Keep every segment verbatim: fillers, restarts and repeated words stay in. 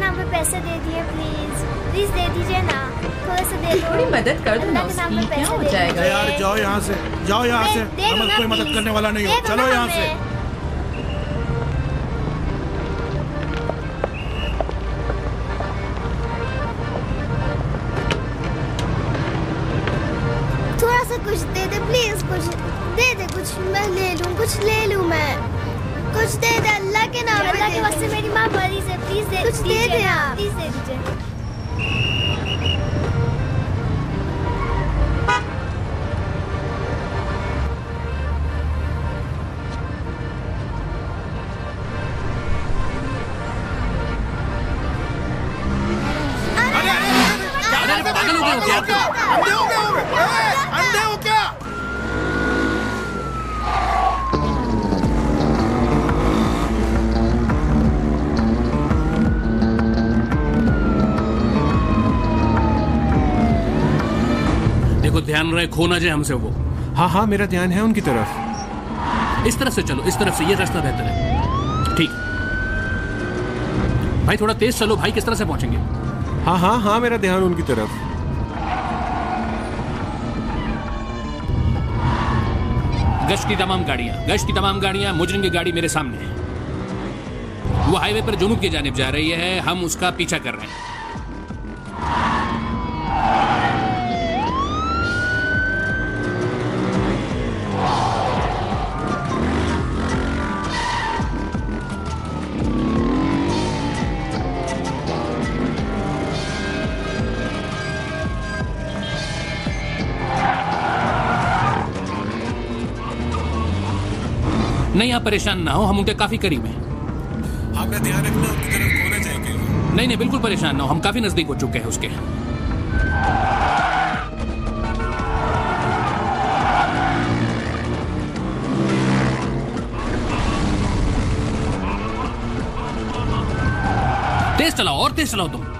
नाम पे पैसे दे दिए प्लीज, प्लीज दे दीजिए ना, थोड़ा सा दे दो, थोड़ी मदद कर दो ना उसकी, क्या हो जाएगा यार। जाओ यहाँ से, जाओ यहाँ से, हम कोई मदद करने वाला नहीं हो, चलो यहाँ से। थोड़ा सा कुछ दे दे प्लीज, कुछ दे दे, कुछ मैं ले लूँ, कुछ ले लूँ मैं, कुछ दे दे अल्लाह के नाम पे, अल्लाह के वास्ते, मेरी माँ मरीज है, प्लीज दे, कुछ दे दे आप, प्लीज दे दीजिए। पागल हो गए हो क्या? अंधे हो गए हो? अंधे हो क्या? देखो ध्यान रहे, खो ना जाए हमसे वो। हाँ हाँ मेरा ध्यान है उनकी तरफ। इस तरफ से चलो, इस तरफ से, ये रास्ता बेहतर है। ठीक भाई, थोड़ा तेज चलो भाई, किस तरह से पहुंचेंगे? हाँ हाँ हाँ मेरा ध्यान उनकी तरफ। गश्त की तमाम गाड़ियां, गश्त की तमाम गाड़ियां, मुजरिम की गाड़ी मेरे सामने है। वो हाईवे पर जुनूब की जानिब जा रही है, हम उसका पीछा कर रहे हैं। नहीं, आप परेशान ना हो, हम उनके काफी करीब हैं। आपका ध्यान रखना, उनकी तरफ खोना जाएंगे। नहीं नहीं, बिल्कुल परेशान ना हो, हम काफी नजदीक हो चुके हैं उसके। तेज चलाओ, और तेज चलाओ तुम।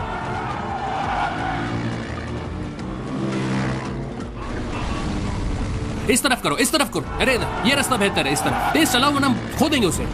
इस तरफ करो, इस तरफ करो। अरे ये रास्ता बेहतर है, इस तरफ तेज चलाओ वरना हम खो देंगे उसे।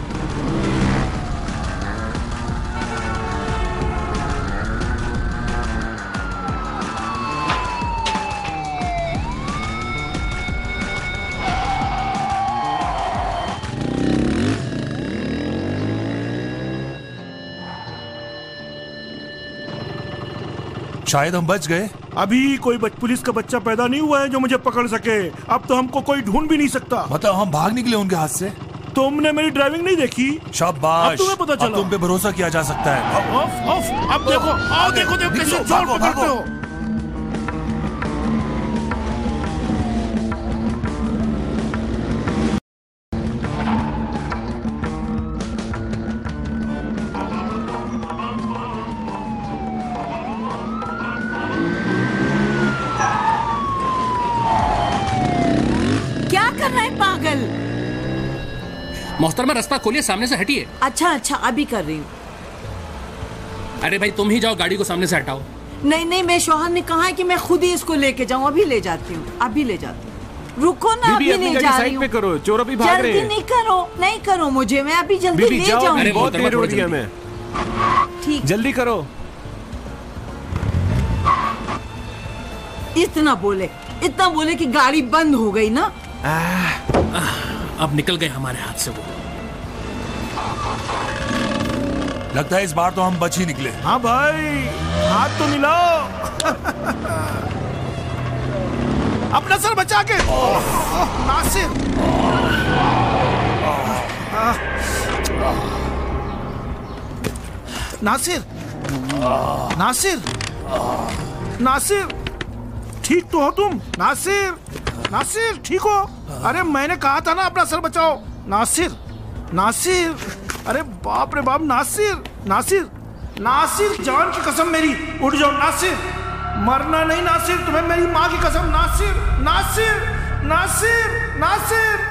शायद हम बच गए। अभी कोई पुलिस का बच्चा पैदा नहीं हुआ है जो मुझे पकड़ सके। अब तो हमको कोई ढूंढ भी नहीं सकता। मतलब हम भाग निकले उनके हाथ से। तुमने मेरी ड्राइविंग नहीं देखी? शाबाश, अब तुम्हें पता चला। अब तुम पे भरोसा किया जा सकता है। ऑफ ऑफ, अब देखो, आओ देखो देखो कैसे जोर पकड़ते हो। मोहतरमा रास्ता खोलिए, सामने से हटिए। अच्छा अच्छा, अभी कर रही हूँ। अरे भाई तुम ही जाओ, गाड़ी को सामने से हटाओ। नहीं नहीं, मैं शौहर ने कहा है कि मैं खुद ही इसको लेके जाऊँ। अभी ले जाती हूँ, अभी ले जाती हूँ। रुको ना, अभी नहीं जा रही हूँ। करो, चोर अभी भाग रहे हैं। जल्दी नहीं करो, नहीं करो मुझे, मैं अभी जल्दी ले जाऊँ। बहुत देर हो रही है हमें। ठीक, जल्दी करो। इतना बोले, इतना बोले कि गाड़ी बंद हो गई ना। अब निकल गए हमारे हाथ से वो। लगता है इस बार तो हम बच ही निकले। हाँ भाई, हाथ तो मिलाओ। अपना सर बचा के। नासिर, नासिर, नासिर, नासिर, ठीक तो हो तुम? नासिर, नासिर ठीक हो? अरे मैंने कहा था ना अपना सर बचाओ। नासिर, नासिर, अरे बाप रे बाप, नासिर, नासिर, नासिर, जान की कसम मेरी, उठ जाओ नासिर, मरना नहीं नासिर, तुम्हें मेरी माँ की कसम। नासिर, नासिर, नासिर, नासिर।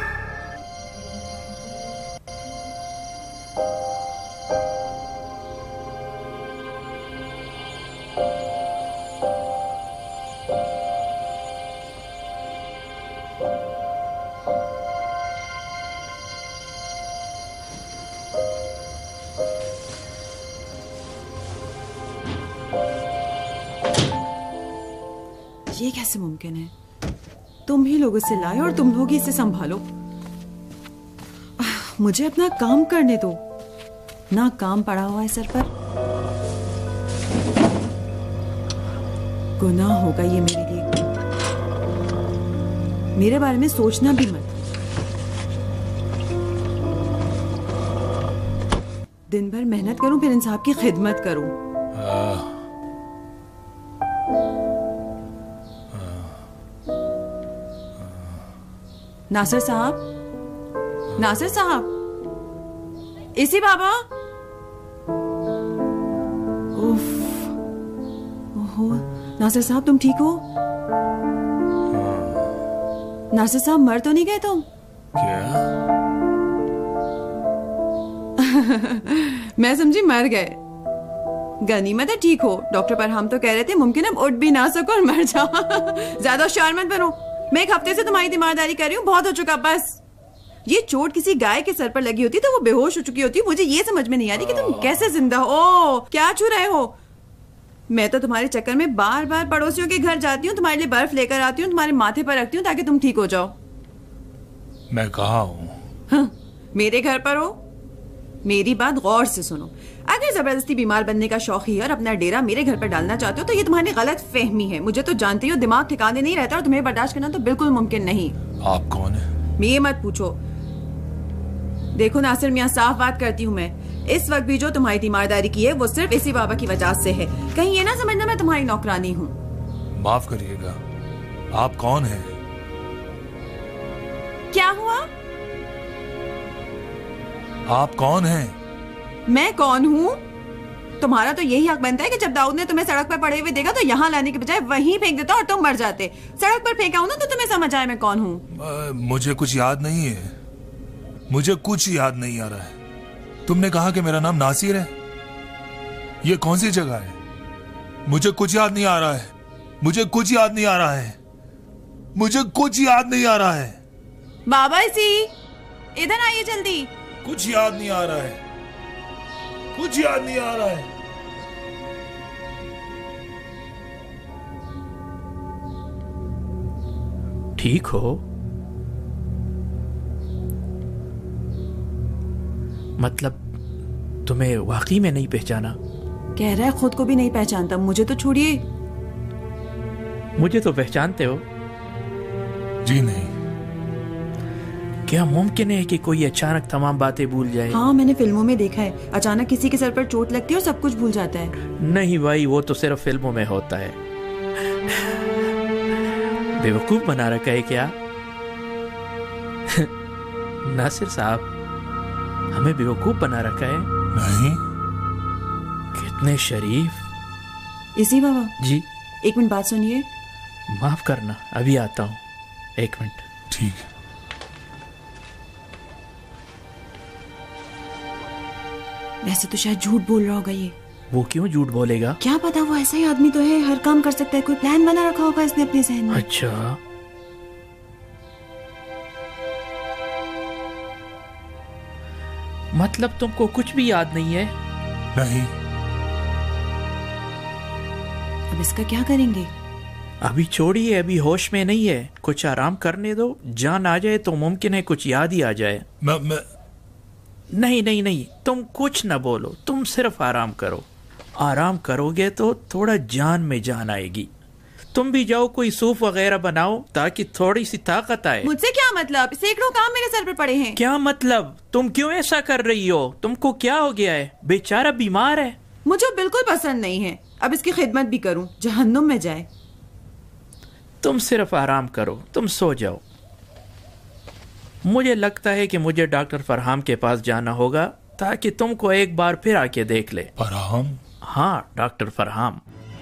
ये कैसे मुमकिन है? तुम ही लोग इसे लाए और तुम लोग ही इसे संभालो। मुझे अपना काम करने दो, ना काम पड़ा हुआ है सर पर। गुनाह होगा ये मेरे लिए। मेरे बारे में सोचना भी मत। दिन भर मेहनत करूं, फिर इंसाफ की खिदमत करूं। नासिर साहब, नासिर साहब, इसी बाबा। उफ, ओहो, नासिर साहब तुम ठीक हो? नासिर साहब मर तो नहीं गए तुम? क्या? मैं समझी मर गए। गनीमत है ठीक हो। डॉक्टर परहाम तो कह रहे थे मुमकिन अब उठ भी ना सको और मर जाओ। ज्यादा होशियार मत बनो। मैं एक हफ्ते से तुम्हारी तीमारदारी कर रही हूँ, बहुत हो चुका बस। ये चोट किसी गाय के सर पर लगी होती तो वो बेहोश हो चुकी होती। मुझे ये समझ में नहीं आ रही कि तुम कैसे जिंदा हो। ओ, क्या छू रहे हो? मैं तो तुम्हारे चक्कर में बार बार पड़ोसियों के घर जाती हूँ, तुम्हारे लिए बर्फ लेकर आती हूँ, तुम्हारे माथे पर रखती हूँ ताकि तुम ठीक हो जाओ। मैं कहाँ हूँ? हाँ, मेरे घर पर हो। मेरी बात गौर से सुनो। अगर जबरदस्ती बीमार बनने का शौक ही है और अपना डेरा मेरे घर पर डालना चाहते हो तो ये तुम्हारी गलत फहमी है। मुझे तो जानती हो दिमाग ठिकाने नहीं रहता और तुम्हें बर्दाश्त करना तो बिल्कुल मुमकिन नहीं। आप कौन है? ये मत पूछो। देखो नासिर मियाँ, साफ बात करती हूँ मैं। इस वक्त भी जो तुम्हारी तीमारदारी की है वो सिर्फ इसी बाबा की वजह से है। कहीं ये ना समझना मैं तुम्हारी नौकरानी हूँ। माफ करिएगा, आप कौन हैं? क्या हुआ? आप कौन हैं? मैं कौन हूँ? तुम्हारा तो यही हक बनता है कि जब दाऊद ने तुम्हें सड़क पर पड़े हुए देखा तो यहाँ लाने के बजाय वहीं फेंक देता और तुम मर जाते। सड़क पर फेंका हूं ना तो तुम्हें समझ आए मैं कौन हूँ। मुझे कुछ याद नहीं है। मुझे कुछ याद नहीं आ रहा है। तुमने कहा कि मेरा नाम नासिर है। ये कौन सी जगह है? मुझे कुछ याद नहीं आ रहा है। मुझे कुछ याद नहीं आ रहा है। मुझे कुछ याद नहीं आ रहा है। बाबा इसी इधर आइए जल्दी। कुछ याद नहीं आ रहा है। कुछ याद नहीं आ रहा है। ठीक हो? मतलब तुम्हें वाकई में नहीं पहचाना? कह रहा है खुद को भी नहीं पहचानता। मुझे तो छोड़िए। मुझे तो पहचानते हो? जी नहीं। क्या मुमकिन है कि कोई अचानक तमाम बातें भूल जाए? हाँ, मैंने फिल्मों में देखा है। अचानक किसी के सर पर चोट लगती है और सब कुछ भूल जाता है। नहीं भाई, वो तो सिर्फ फिल्मों में होता है। बेवकूफ बना रखा है क्या? नासिर साहब, हमें बेवकूफ बना रखा है? नहीं। कितने शरीफ। इसी बाबा जी, एक मिनट बात सुनिए। माफ करना, अभी आता हूँ। एक मिनट। ठीक है। वैसे तो शायद झूठ बोल रहा होगा ये। वो क्यों झूठ बोलेगा? क्या पता, वो ऐसा ही आदमी तो है, हर काम कर सकता है। कोई प्लान बना रखा होगा इसने अपने जहन में। अच्छा, मतलब तुमको कुछ भी याद नहीं है? नहीं। अब इसका क्या करेंगे? अभी छोड़िए, अभी होश में नहीं है। कुछ आराम करने दो। जान आ जाए तो मुमकिन है कुछ याद ही आ जाए। मैं, मैं... नहीं नहीं नहीं, तुम कुछ न बोलो, तुम सिर्फ आराम करो। आराम करोगे तो थोड़ा जान में जान आएगी। तुम भी जाओ, कोई सूप वगैरह बनाओ ताकि थोड़ी सी ताकत आए। मुझसे क्या मतलब? सैकड़ों काम मेरे सर पर पड़े हैं। क्या मतलब? तुम क्यों ऐसा कर रही हो? तुमको क्या हो गया है? बेचारा बीमार है। मुझे बिल्कुल पसंद नहीं है। अब इसकी खिदमत भी करूं, जहन्नुम में जाए। तुम सिर्फ आराम करो, तुम सो जाओ। मुझे लगता है कि मुझे डॉक्टर फरहाम के पास जाना होगा ताकि तुमको एक बार फिर आके देख ले। फरहाम? हाँ, डॉक्टर फरहाम।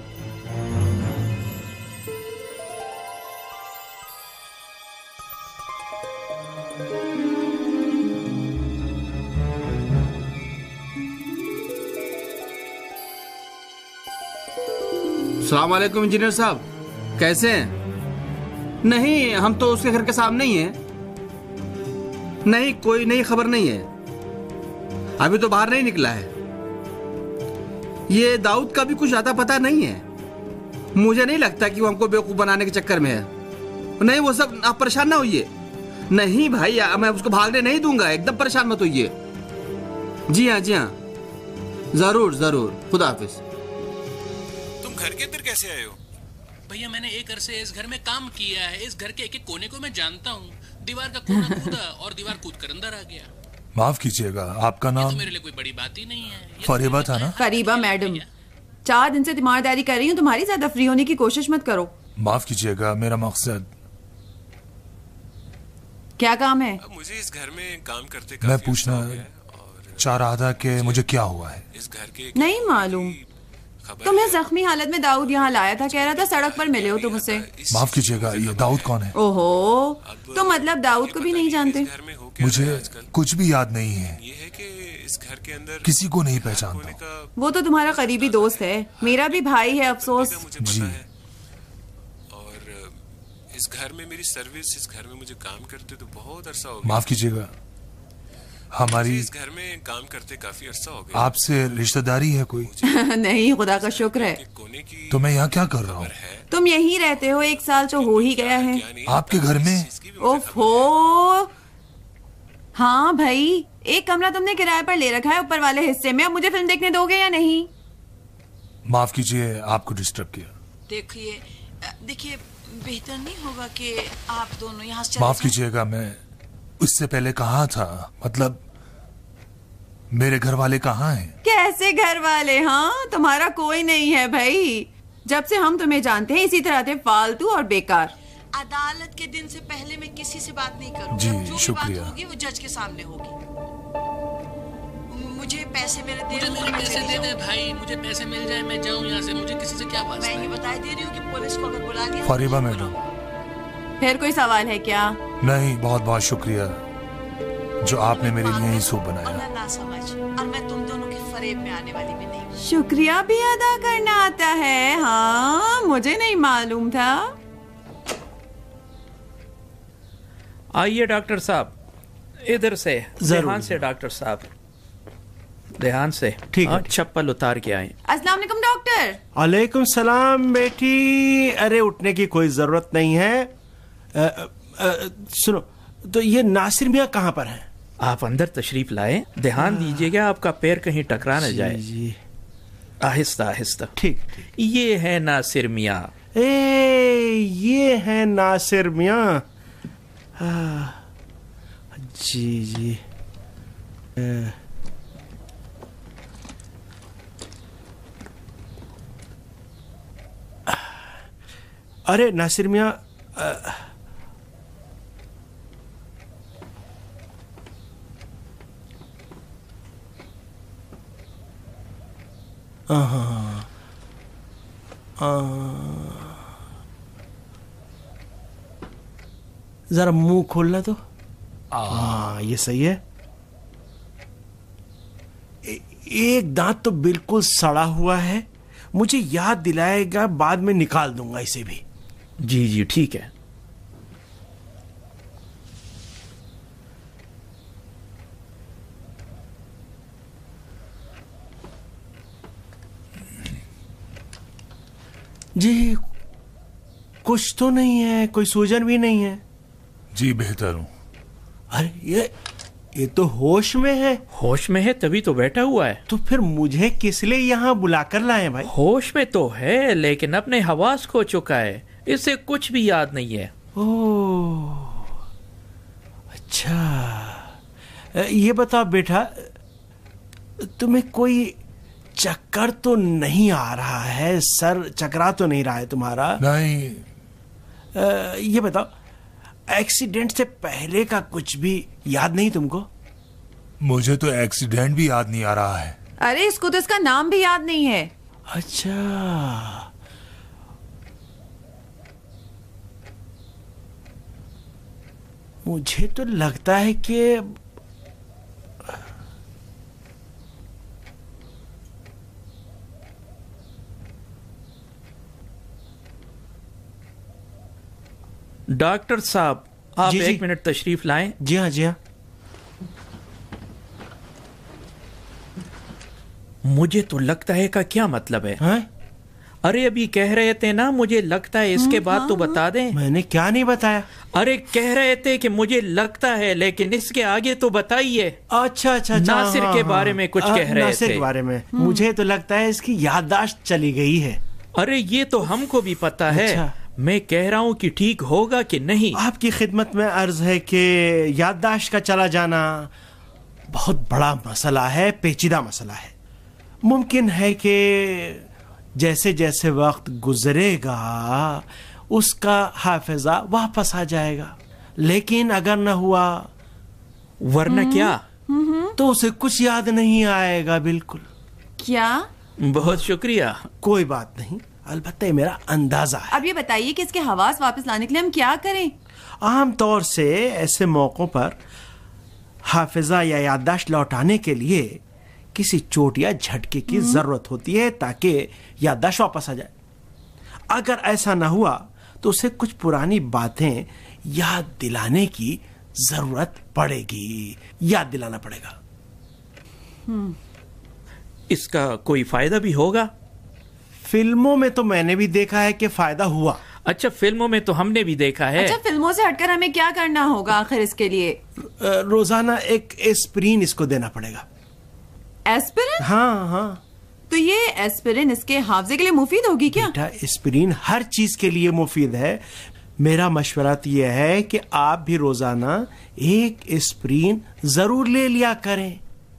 अस्सलाम वालेकुम इंजीनियर साहब, कैसे हैं? नहीं, हम तो उसके घर के सामने ही हैं। नहीं, कोई नई खबर नहीं है। अभी तो बाहर नहीं निकला है। ये दाऊद का भी कुछ आता पता नहीं है। मुझे नहीं लगता कि वो हमको बेवकूफ बनाने के चक्कर में है। नहीं वो सब, आप परेशान ना होइए। नहीं भाई, मैं उसको भागने नहीं दूंगा, एकदम परेशान मत होइए। जी हाँ जी हाँ, जरूर जरूर, खुदा हाफिज। तुम घर के अंदर कैसे आए हो? भैया मैंने एक अरसे इस घर में काम किया है, इस घर के एक एक कोने को मैं जानता हूँ। दीवार का कोना कूदा और दीवार कूद कर अंदर आ गया। माफ कीजिएगा, आपका नाम? तो मेरे लिए कोई बड़ी बात ही नहीं है। फरीबा था ना? फरीबा मैडम, चार दिन से तीमारदारी कर रही हूँ, तुम्हारी ज्यादा फ्री होने की कोशिश मत करो। माफ कीजिएगा, मेरा मकसद। क्या काम है? मुझे इस घर में काम करते मैं पूछना चाह रहा था कि मुझे क्या हुआ है। इस घर के नहीं मालूम। तुम्हें जख्मी हालत में दाऊद यहाँ लाया था, कह रहा था सड़क पर मिले हो तुम उससे। माफ कीजिएगा, ये दाऊद कौन है? ओहो, तो मतलब दाऊद को भी नहीं जानते? मुझे कुछ भी याद नहीं है, ये है कि इस घर के अंदर किसी को नहीं पहचानता। वो तो तुम्हारा करीबी दोस्त है, मेरा भी भाई है अफसोस। जी। और इस घर में मेरी सर्विस, इस घर में मुझे काम करते तो बहुत अरसा हो गया। माफ कीजिएगा, हमारी इस घर में काम करते काफी अरसा हो गया। आपसे रिश्तेदारी है कोई? नहीं, खुदा का शुक्र है। तो मैं यहाँ क्या कर रहा हूँ? तुम यहीं रहते हो, एक साल तो हो ही गया है। आपके घर में? ओफो, हाँ भाई, एक कमरा तुमने किराए पर ले रखा है ऊपर वाले हिस्से में। अब मुझे फिल्म देखने दोगे या नहीं? माफ कीजिए, आपको डिस्टर्ब किया। देखिए देखिए, बेहतर नहीं होगा कि आप दोनों यहाँ से? माफ कीजिएगा, मैं उससे पहले कहाँ था, मतलब मेरे घर वाले कहाँ हैं? कैसे घर वाले? हाँ, तुम्हारा कोई नहीं है भाई। जब से हम तुम्हें जानते हैं इसी तरह थे, फालतू और बेकार। अदालत के दिन से पहले मैं किसी से बात नहीं करूंगी। जी, जो शुक्रिया। बात होगी वो जज के सामने होगी। मुझे पैसे मेरे दे मुझे मेरे पैसे दे दे भाई, मुझे पैसे मिल जाए, मैं जाऊँ यहाँ से। मुझे किसी से क्या बात? मैं ये बता दे रही हूँ कि पुलिस को अगर बुला लिया। फरीबा मैडम, फिर कोई सवाल है क्या? नहीं, बहुत बहुत शुक्रिया जो आपने मेरे लिए ही सूप बनाया। और ना समझ, और मैं तुम दोनों के फरेब में आने वाली भी नहीं। शुक्रिया भी अदा करना आता है? हाँ, मुझे नहीं मालूम था। आइए डॉक्टर साहब, इधर से, ध्यान से डॉक्टर साहब, ध्यान से। ठीक है, चप्पल उतार के आए। अस्सलाम वालेकुम डॉक्टर। वालेकुम सलाम बेटी। अरे उठने की कोई जरूरत नहीं है। आ, आ, सुनो, तो ये नासिर मियाँ कहाँ पर हैं? आप अंदर तशरीफ लाए, ध्यान दीजिएगा आपका पैर कहीं टकरा न जाए। जी, आहिस्ता आहिस्ता। ठीक। ये है नासिर मियाँ। ए, ये है नासिर मियाँ। जी जी। आ, अरे नासिर मियाँ, हाँ, जरा मुंह खोलना तो। हाँ, ये सही है। ए, एक दांत तो बिल्कुल सड़ा हुआ है, मुझे याद दिलाएगा, बाद में निकाल दूंगा इसे भी। जी जी ठीक है। जी, कुछ तो नहीं है, कोई सूजन भी नहीं है। जी बेहतर हूँ। अरे ये ये तो होश में है। होश में है तभी तो बैठा हुआ है। तो फिर मुझे किस लिए यहाँ बुलाकर लाए भाई? होश में तो है लेकिन अपने हवास खो चुका है, इसे कुछ भी याद नहीं है। ओह, अच्छा। ये बताओ बेटा, तुम्हें कोई चक्कर तो नहीं आ रहा है? सर चकरा तो नहीं रहा है तुम्हारा? नहीं। आ, ये बताओ, एक्सीडेंट से पहले का कुछ भी याद नहीं तुमको? मुझे तो एक्सीडेंट भी याद नहीं आ रहा है। अरे इसको तो इसका नाम भी याद नहीं है। अच्छा, मुझे तो लगता है कि डॉक्टर साहब, आप जी, एक जी। मिनट तशरीफ लाएं। जी हाँ, जी हाँ। मुझे तो लगता है का क्या मतलब है? है? अरे अभी कह रहे थे ना, मुझे लगता है, इसके बाद तो बता दें। मैंने क्या नहीं बताया? अरे कह रहे थे कि मुझे लगता है, लेकिन इसके आगे तो बताइए। अच्छा अच्छा अच्छा, नासिर हाँ, के हाँ, बारे में कुछ हाँ, कह रहे नासिर थे। के बारे में मुझे तो लगता है इसकी याददाश्त चली गई है। अरे ये तो हमको भी पता है। अच्छा। मैं कह रहा हूँ कि ठीक होगा कि नहीं। आपकी खिदमत में अर्ज है कि याददाश्त का चला जाना बहुत बड़ा मसला है, पेचीदा मसला है। मुमकिन है कि जैसे जैसे वक्त गुजरेगा उसका हाफिजा वापस आ जाएगा, लेकिन अगर न हुआ, वरना क्या, तो उसे कुछ याद नहीं आएगा बिल्कुल। क्या? बहुत शुक्रिया। कोई बात नहीं, अलबत्ता ये मेरा अंदाजा है। अब ये बताइए कि इसके हवास वापस लाने के लिए हम क्या करें? आम तौर से ऐसे मौकों पर हाफिजा या याददाश्त लौटाने के लिए किसी चोट या झटके की जरूरत होती है ताकि याददाश्त वापस आ जाए। अगर ऐसा ना हुआ तो उसे कुछ पुरानी बातें याद दिलाने की जरूरत पड़ेगी, याद दिलाना पड़ेगा। इसका कोई फायदा भी होगा? फिल्मों में तो मैंने भी देखा है कि फायदा हुआ। अच्छा, फिल्मों में तो हमने भी देखा है। अच्छा, फिल्मों से हटकर हमें क्या करना होगा आखिर इसके लिए? रोजाना एक एस्पिरिन इसको देना पड़ेगा। एस्पिरिन? हाँ हाँ। तो ये एस्पिरिन इसके हाफजे के लिए मुफीद होगी क्या? बेटा, एस्पिरिन हर चीज के लिए मुफीद है। मेरा मशवरा तो यह है कि आप भी रोजाना एक एस्पिरिन जरूर ले लिया करें।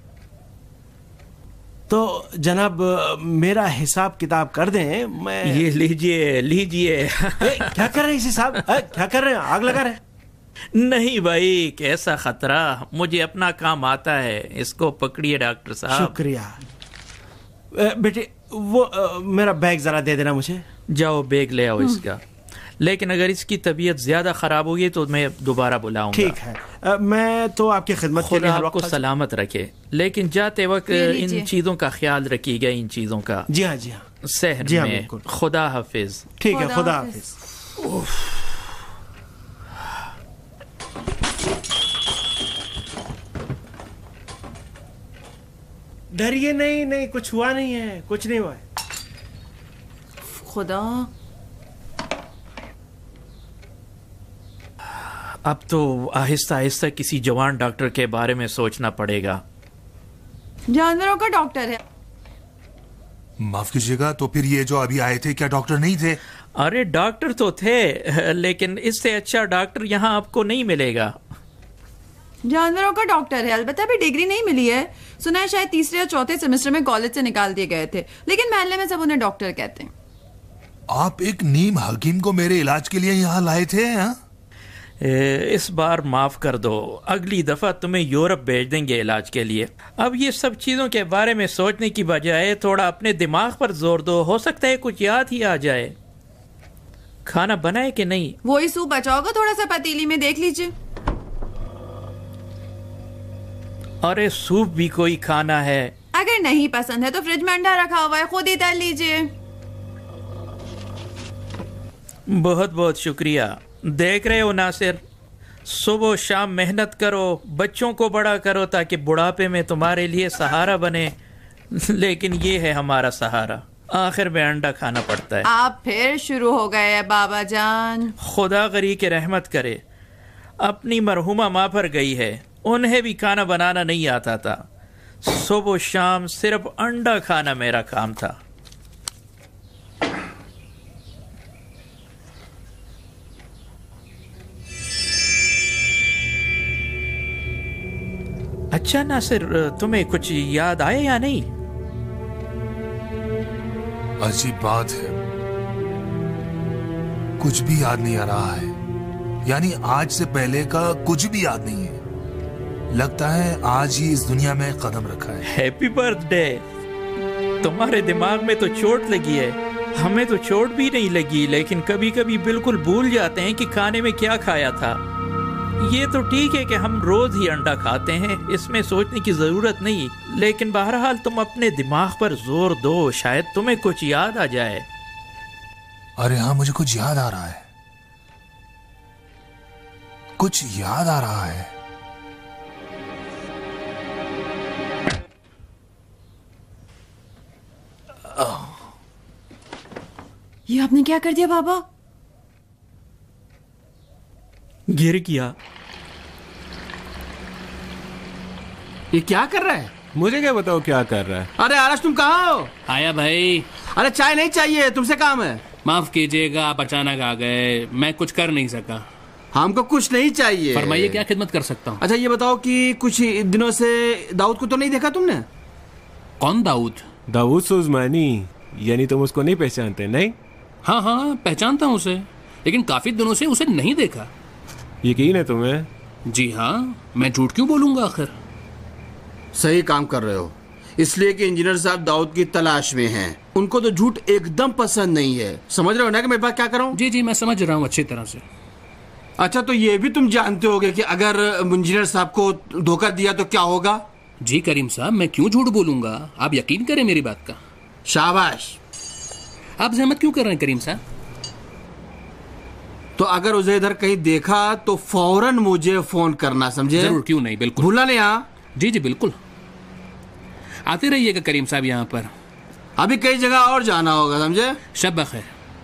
तो जनाब, मेरा हिसाब किताब कर दें। मैं ये लीजिए लीजिए। क्या कर रहे हैं इसी साहब? क्या कर रहे हैं? आग लगा रहे हैं? नहीं भाई, कैसा खतरा, मुझे अपना काम आता है। इसको पकड़िए डॉक्टर साहब। शुक्रिया। बेटे, वो आ, मेरा बैग जरा दे देना मुझे। जाओ बैग ले आओ इसका। लेकिन अगर इसकी तबीयत ज्यादा खराब होगी तो मैं दोबारा बुलाऊंगा। ठीक है। आ, मैं तो आपकी खिदमत के लिए हर आपको वक्त सलामत रखे, लेकिन जाते वक्त इन चीजों का ख्याल रखिएगा, इन चीजों का। जी हाँ जी हाँ। शहर जी हाँ, में। बिल्कुल। खुदा हाफिज। ठीक है, खुदा हाफिज। डरिए नहीं, नहीं कुछ हुआ नहीं है, कुछ नहीं हुआ है। खुदा, अब तो आहिस्ता आहिस्ता किसी जवान डॉक्टर के बारे में सोचना पड़ेगा। जानवरों का डॉक्टर है। माफ कीजिएगा, तो फिर ये जो अभी आए थे क्या डॉक्टर नहीं थे? अरे डॉक्टर तो थे, लेकिन इससे अच्छा डॉक्टर यहाँ आपको नहीं मिलेगा। जानवरों का डॉक्टर है, अलबत्ता अभी डिग्री नहीं मिली है। सुना है शायद तीसरे या चौथे सेमेस्टर में कॉलेज से निकाल दिए गए थे, लेकिन महल्ले में सब उन्हें डॉक्टर कहते हैं। आप एक नीम हकीम को मेरे इलाज के लिए यहाँ लाए थे? हा? इस बार माफ कर दो, अगली दफा तुम्हें यूरोप भेज देंगे इलाज के लिए। अब ये सब चीजों के बारे में सोचने की बजाय थोड़ा अपने दिमाग पर जोर दो, हो सकता है कुछ याद ही आ जाए। खाना बनाए कि नहीं? वही सूप बचा होगा थोड़ा सा पतीली में, देख लीजिए। अरे सूप भी कोई खाना है? अगर नहीं पसंद है तो फ्रिज में अंडा रखा हुआ है, खुद ही तल लीजिए। बहुत बहुत शुक्रिया। देख रहे हो नासिर, सुबह शाम मेहनत करो, बच्चों को बड़ा करो ताकि बुढ़ापे में तुम्हारे लिए सहारा बने, लेकिन ये है हमारा सहारा, आखिर में अंडा खाना पड़ता है। आप फिर शुरू हो गए बाबा जान। खुदा गरी के रहमत करे, अपनी मरहुमा माँ पर गई है, उन्हें भी खाना बनाना नहीं आता था। सुबह शाम सिर्फ अंडा खाना मेरा काम था। अच्छा नासिर, तुम्हें कुछ याद आया या नहीं? अजीब बात है, कुछ भी याद नहीं आ रहा है। यानी आज से पहले का कुछ भी याद नहीं है। लगता है आज ही इस दुनिया में कदम रखा है। Happy birthday. तुम्हारे दिमाग में तो चोट लगी है, हमें तो चोट भी नहीं लगी, लेकिन कभी कभी बिल्कुल भूल जाते हैं कि खाने में क्या खाया था। ये तो ठीक है कि हम रोज ही अंडा खाते हैं, इसमें सोचने की जरूरत नहीं, लेकिन बहरहाल तुम अपने दिमाग पर जोर दो, शायद तुम्हें कुछ याद आ जाए। अरे हाँ, मुझे कुछ याद आ रहा है, कुछ याद आ रहा है। ये आपने क्या कर दिया बाबा? गिर गया। ये क्या कर रहा है? मुझे क्या बताओ क्या कर रहा है? अरे आरश तुम कहाँ हो? आया भाई। अरे चाय नहीं चाहिए, तुमसे काम है। माफ कीजिएगा, आप अचानक आ गए, मैं कुछ कर नहीं सका। हमको कुछ नहीं चाहिए। फरमाइए, क्या खिदमत कर सकता हूँ? अच्छा ये बताओ कि कुछ दिनों से दाऊद को तो नहीं देखा तुमने? कौन दाऊद? दाऊद सुजमानी, यानी तुम उसको नहीं पहचानते? नहीं? हाँ हाँ पहचानता हूँ उसे, लेकिन काफी दिनों से उसे नहीं देखा। यकीन है तुम्हें? जी हाँ, मैं झूठ क्यों बोलूंगा आखिर। सही काम कर रहे हो, इसलिए कि इंजीनियर साहब दाऊद की तलाश में हैं। उनको तो झूठ एकदम पसंद नहीं है। समझ रहे हो ना कि मैं बात क्या कर रहा हूँ? जी जी मैं समझ रहा हूँ अच्छी तरह से। अच्छा तो ये भी तुम जानते होगे कि अगर इंजीनियर साहब को धोखा दिया तो क्या होगा? जी करीम साहब, मैं क्यों झूठ बोलूंगा, आप यकीन करें मेरी बात का। शाबाश। आप जहमत क्यों कर रहे हैं करीम साहब? तो अगर उसे इधर कहीं देखा तो फौरन मुझे फोन करना, समझे? जरूर, क्यों नहीं, बिल्कुल। भूला नहीं? यहाँ जी जी बिल्कुल, आते रहिएगा करीम साहब यहाँ पर। अभी कई जगह और जाना होगा, समझे? शब बखैर।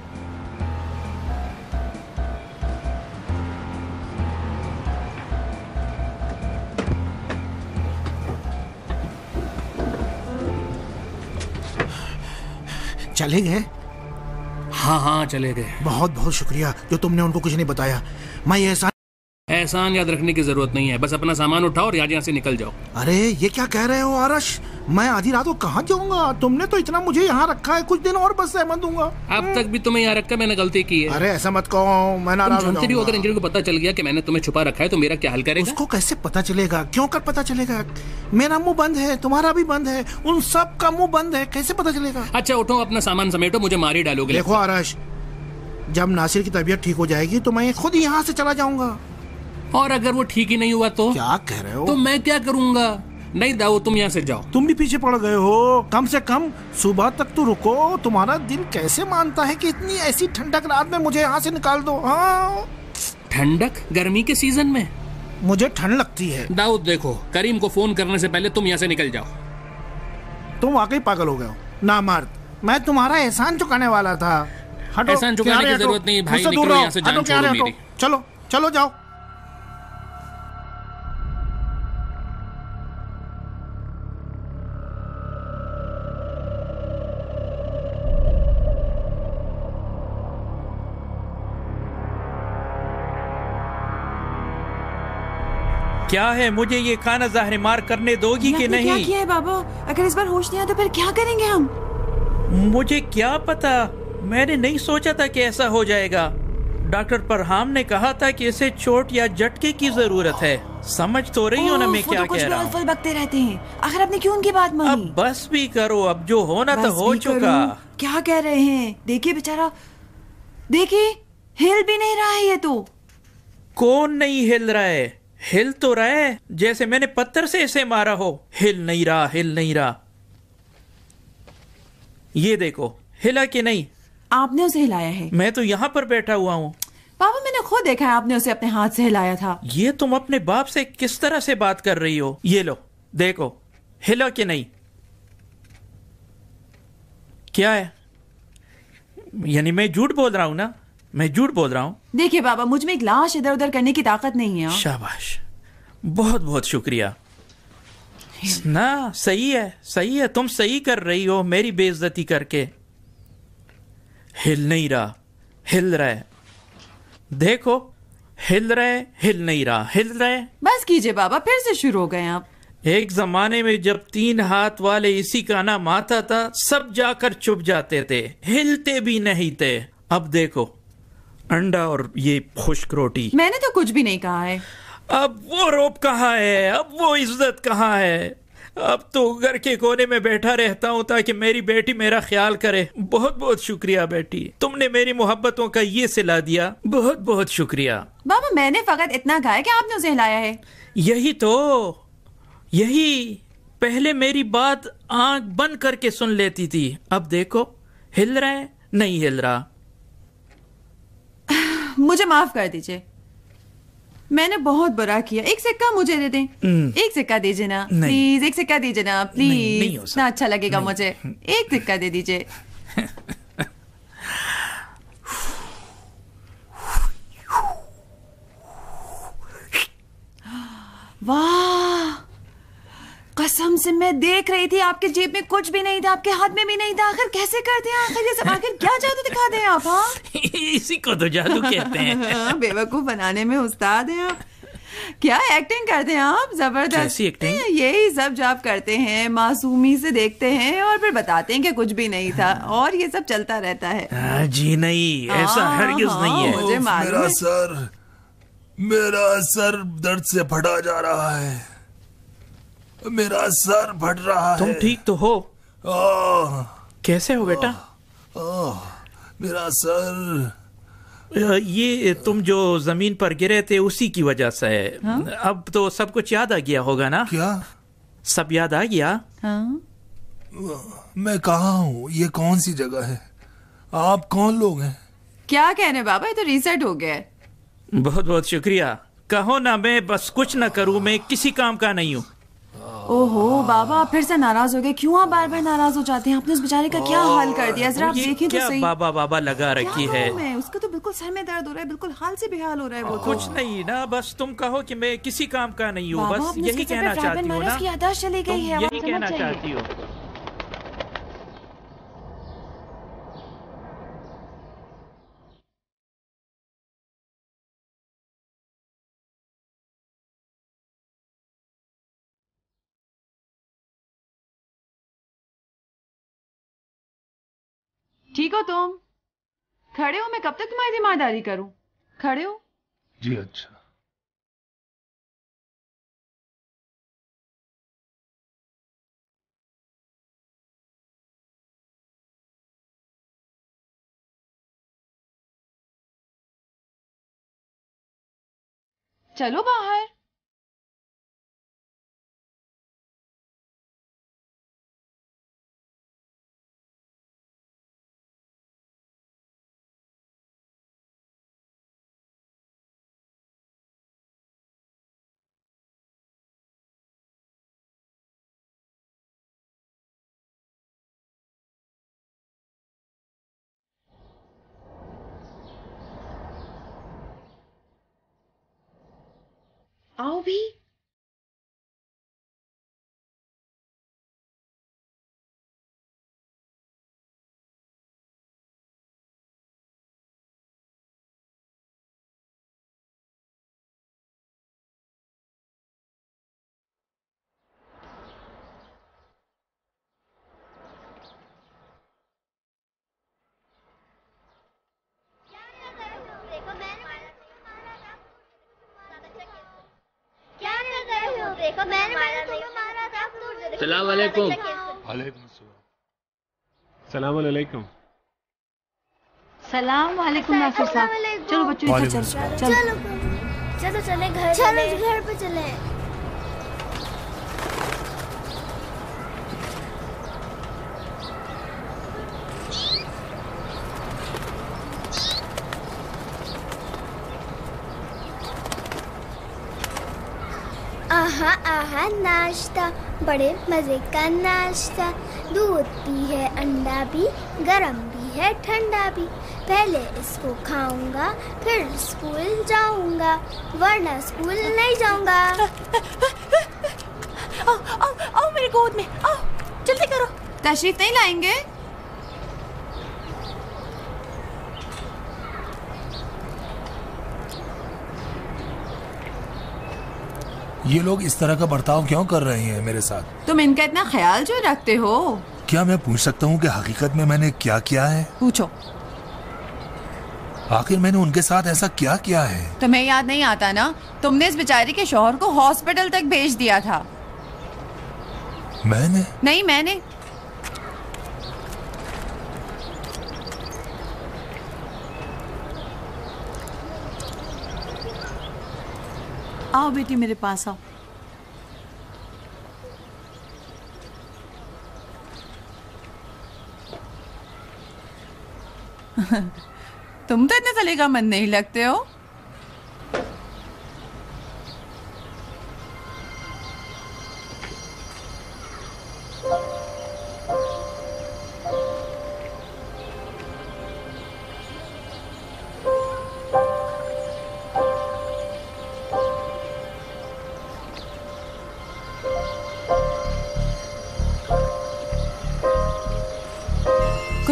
चले गए? हाँ हाँ चले गए। बहुत बहुत शुक्रिया जो तुमने उनको कुछ नहीं बताया। मैं ये एहसान एहसान याद रखने की जरूरत नहीं है, बस अपना सामान उठाओ और यहाँ से निकल जाओ। अरे ये क्या कह रहे हो आरश? मैं आधी रात को कहाँ जाऊंगा? तुमने तो इतना मुझे यहाँ रखा है, कुछ दिन और बस सहमत दूंगा। अब तक भी तुम्हें यहाँ रखकर मैंने गलती की है। अरे ऐसा मत कहो, मैं नाराज हो जाऊंगा। अगर इंजीनियर को पता चल गया कि मैंने तुम्हें छुपा रखा है तो मेरा क्या हाल करेगा? उसको कैसे पता चलेगा? क्यों कर पता चलेगा? मेरा मुंह बंद है, तुम्हारा भी बंद है, उन सब का मुंह बंद है, कैसे पता चलेगा? अच्छा उठो, अपना सामान समेटो, मुझे मार ही डालोगे। देखो आरश, जब नासिर की तबीयत ठीक हो जाएगी तो मैं खुद ही यहाँ से चला जाऊंगा। और अगर वो ठीक ही नहीं हुआ तो? क्या कह रहे हो? तो मैं क्या करूंगा? नहीं दाऊद, तुम यहाँ से जाओ। तुम भी पीछे पड़ गए हो। कम से कम सुबह तक तो रुको। तुम्हारा दिल कैसे मानता है कि इतनी ऐसी ठंडक रात में मुझे यहाँ से निकाल दो? हाँ ठंडक? गर्मी के सीजन में मुझे ठंड लगती है। दाऊद देखो, करीम को फोन करने से पहले तुम यहाँ से निकल जाओ। तुम वाकई पागल हो गए हो ना मर्द। मैं तुम्हारा एहसान चुकाने वाला था। हटो, एहसान चुकाने की जरूरत नहीं भाई, निकलो यहाँ से, जान छोड़ो मेरी। चलो चलो जाओ। क्या है, मुझे ये खाना ज़ाहिर मार करने दोगी कि नहीं? क्या किया है बाबा? अगर इस बार होश नहीं आया तो फिर क्या करेंगे हम? मुझे क्या पता, मैंने नहीं सोचा था कि ऐसा हो जाएगा। डॉक्टर परहाम ने कहा था कि इसे चोट या झटके की जरूरत है। समझ तो रही हो ना मैं क्या कह रहा हूँ? बकते रहते हैं, आखिर आपने क्यों उनकी बात मानी? अब बस भी करो, अब जो होना तो हो चुका। क्या कह रहे हैं? देखिए बेचारा, देखिए हिल भी नहीं रहा है ये तो। कौन नहीं हिल रहा है? हिल तो रहा है, जैसे मैंने पत्थर से इसे मारा हो। हिल नहीं रहा, हिल नहीं रहा। ये देखो, हिला कि नहीं? आपने उसे हिलाया है। मैं तो यहाँ पर बैठा हुआ हूँ। पापा मैंने खुद देखा है, आपने उसे अपने हाथ से हिलाया था। ये तुम अपने बाप से किस तरह से बात कर रही हो? ये लो देखो, हिला कि नहीं? क्या है? यानी मैं झूठ बोल रहा हूँ ना? मैं झूठ बोल रहा हूँ? देखिए बाबा, मुझ में एक लाश इधर उधर करने की ताकत नहीं है। शाबाश, बहुत बहुत शुक्रिया। ना सही है, सही है, तुम सही कर रही हो मेरी बेइज्जती करके। हिल नहीं रहा, हिल रहा है। देखो, हिल रहे, हिल नहीं रहा, हिल रहे। बस कीजिए बाबा, फिर से शुरू हो गए आप। एक जमाने में जब तीन हाथ वाले इसी का नाम आता था, सब जाकर चुप जाते थे, हिलते भी नहीं थे। अब देखो, अंडा और ये खुश्क रोटी। मैंने तो कुछ भी नहीं कहा है। अब वो रोब कहाँ है? अब वो इज्जत कहाँ है? अब तो घर के कोने में बैठा रहता हूँ ताकि मेरी बेटी मेरा ख्याल करे। बहुत बहुत शुक्रिया बेटी, तुमने मेरी मोहब्बतों का ये सिला दिया। बहुत बहुत शुक्रिया। बाबा मैंने फकत इतना कहा है कि आपने उसे हिलाया है। यही तो, यही। पहले मेरी बात आंख बंद करके सुन लेती थी, अब देखो हिल रहा है, नहीं हिल रहा। मुझे माफ कर दीजिए, मैंने बहुत बुरा किया। एक सिक्का मुझे दे दें। एक सिक्का दीजिए ना प्लीज, एक सिक्का दीजिए ना प्लीज, इतना अच्छा लगेगा मुझे। एक सिक्का दे दीजिए। वाह, कसम से मैं देख रही थी आपके जेब में कुछ भी नहीं था, आपके हाथ में भी नहीं था। आखिर कैसे करते हैं आखिर ये सब? आखिर क्या जादू दिखा दें आप? हाँ इसी को तो जादू कहते हैं। बेवकूफ बनाने में उस्ताद हैं आप। क्या एक्टिंग करते हैं आप, जबरदस्त। कैसी एक्टिंग? यही सब जो आप करते हैं, मासूमी से देखते हैं और फिर बताते हैं कि कुछ भी नहीं था, और ये सब चलता रहता है। आ, जी नहीं, ऐसा हरगिज नहीं है। मुझे मालूम मेरा है। सर मेरा सर दर्द से फटा जा रहा है, मेरा सर फट रहा है। तुम ठीक तो हो? आह, कैसे हो बेटा? आह, मेरा सर। ये तुम जो जमीन पर गिरे थे उसी की वजह से है। हाँ? अब तो सब कुछ याद आ गया होगा ना? क्या सब याद आ गया? हाँ? मैं कहाँ हूँ? ये कौन सी जगह है? आप कौन लोग हैं? क्या कहने बाबा, ये तो रीसेट हो गया है। बहुत बहुत शुक्रिया। कहो ना, मैं बस कुछ ना करूँ, मैं किसी काम का नहीं हूँ। ओहो बाबा, आप फिर से नाराज हो गए। क्यों आप बार बार नाराज हो जाते हैं? आपने उस बेचारे का क्या हाल कर दिया, जरा आप देखें तो सही। बाबा बाबा लगा रखी है। मैं उसका तो बिल्कुल सर में दर्द हो रहा है, बिल्कुल हाल से बेहाल हो रहा है वो। कुछ नहीं ना, बस तुम कहो कि मैं किसी काम का नहीं हूँ, बस यही कहना चाहती हूँ ना। याददाश्त चली गई है, यही कहना चाहती हूँ। ठीक हो तुम? खड़े हो? मैं कब तक तुम्हारी जिम्मेदारी करूं? खड़े हो? जी अच्छा। चलो बाहर। आओ भी। सलाम अलैकुम। सलाम अलैकुम। सलाम वालेकुम नासिर साहब। चलो बच्चों इधर चलो चलो चलो चले घर, चलो घर पे चले। आहा आहा नाश्ता, बड़े मजे का नाश्ता। दूध भी है, अंडा भी, गरम भी है, ठंडा भी। पहले इसको खाऊंगा, फिर स्कूल जाऊंगा, वरना स्कूल नहीं जाऊंगा। आओ आओ आओ मेरे गोद में आओ, जल्दी करो। तशरीफ नहीं लाएंगे? ये लोग इस तरह का बर्ताव क्यों कर रहे हैं मेरे साथ? तुम इनका इतना ख्याल जो रखते हो। क्या मैं पूछ सकता हूँ कि हकीकत में मैंने क्या किया है? पूछो। आखिर मैंने उनके साथ ऐसा क्या किया है? तुम्हें याद नहीं आता ना, तुमने इस बेचारी के शौहर को हॉस्पिटल तक भेज दिया था। मैंने? नहीं मैंने। आओ बेटी मेरे पास आओ। तुम तो इतने सलीकामंद नहीं लगते हो।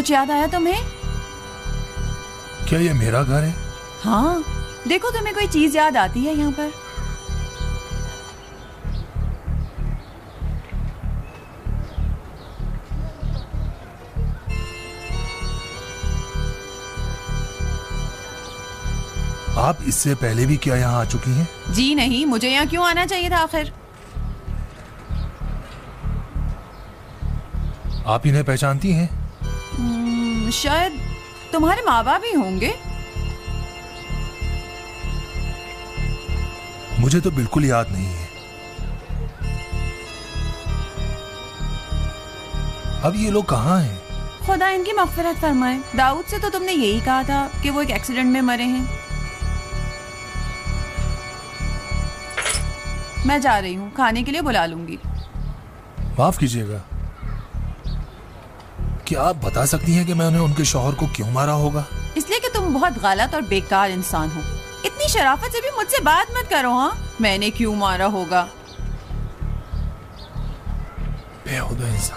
कुछ याद आया तुम्हें? क्या ये मेरा घर है? हाँ, देखो तुम्हें कोई चीज याद आती है यहाँ पर? आप इससे पहले भी क्या यहाँ आ चुकी हैं? जी नहीं, मुझे यहाँ क्यों आना चाहिए था आखिर? आप इन्हें पहचानती हैं? hmm, शायद तुम्हारे माँ बाप ही होंगे। मुझे तो बिल्कुल याद नहीं है। अब ये लोग कहाँ हैं? खुदा इनकी मग़फ़िरत फरमाए। दाऊद से तो तुमने यही कहा था कि वो एक एक्सीडेंट में मरे हैं। मैं जा रही हूँ, खाने के लिए बुला लूंगी। माफ कीजिएगा, क्या आप बता सकती हैं कि मैंने उनके शौहर को क्यों मारा होगा? इसलिए कि तुम बहुत गलत और बेकार इंसान हो। इतनी शराफत से भी मुझसे बात मत करो। हाँ, मैंने क्यों मारा होगा? बेहुदा इंसान।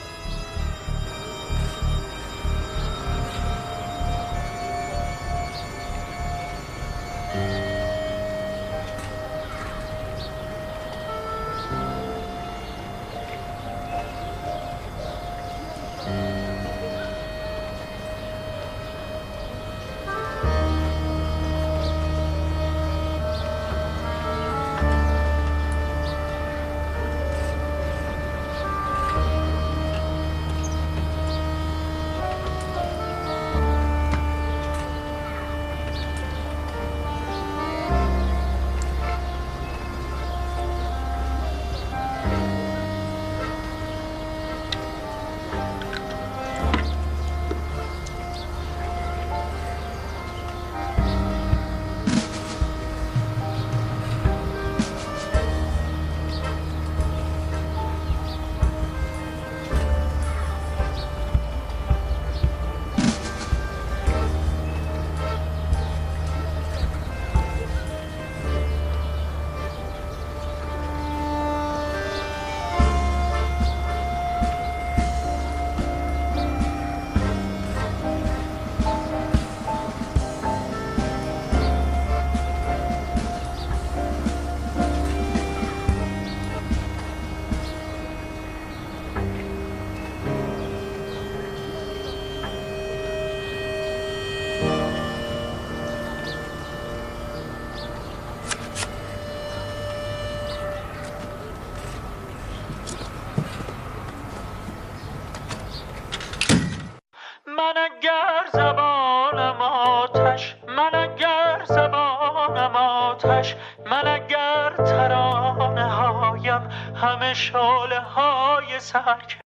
من اگر زبانم آتش، من اگر زبانم آتش، من اگر ترانه هایم همه شعله های سرکش.